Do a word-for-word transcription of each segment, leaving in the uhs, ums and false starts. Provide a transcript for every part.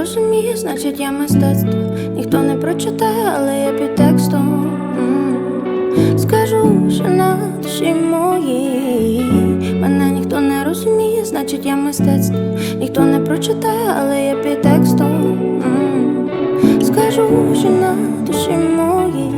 розуміє, значить я мистецтво. Ніхто не прочитає, але я під текстом. М. Скажу, що на душі моїй мене ніхто не розуміє, значить я мистецтво. Ніхто не прочитає, але я під текстом. М. Скажу, що на душі моїй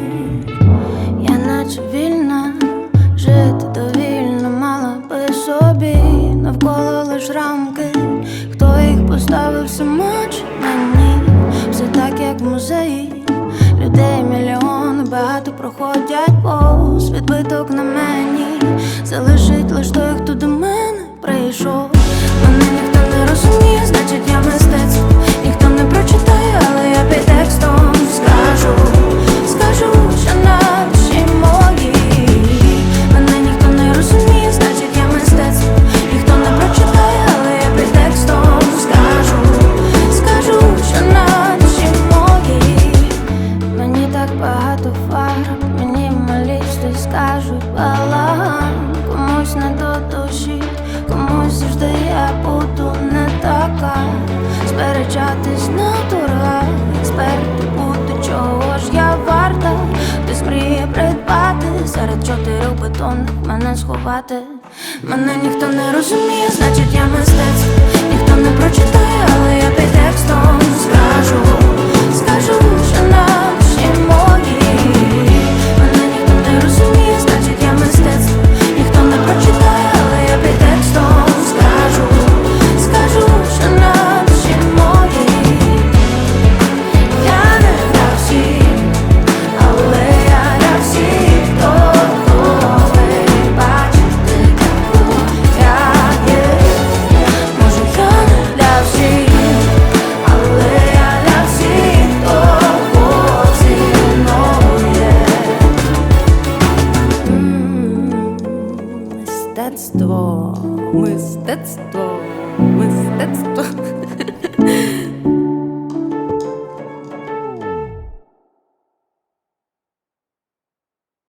я наче вільна, жити довільно мала би собі. Навколо лиш рамки, хто їх поставив, сама чи мені. Все так, як в музеї. Людей мільйони, багато проходять повз. Відбиток на мені залишить лиш той, хто до мене прийшов. Мене ніхто не розуміє, значить я мистецтво. Ніхто не прочитає, але я під текстом. Скажу, скажу, що на душі моїй мене ніхто не розуміє, значить я мистецтво. Ніхто не прочитає, але я під текстом. Скажу, скажу, що на душі моїй мені так багато фарб, мінімалісти скажуть балаган. Комусь не до душі, комусь завжди я буду не така. Сперечатись на торгах, експерти будуть, чого ж я варта. Хтось мріє придбати, серед чотирьох бетонних мене сховати. Мене ніхто не розуміє, значить я мистецтво. Ніхто не прочитає, але я під текстом. Скажу, скажу, що на душі моїй мене ніхто не розуміє, значить я мистецтво. Ніхто не прочитає, але я під текстом. Скажу, скажу, що на душі моїй я не для всіх, але я для всіх, хто готовий бачити таку, як є. Може я не для всіх, але я для всіх, хто поцінує. М, Мистецтво, мистецтво, мистецтво.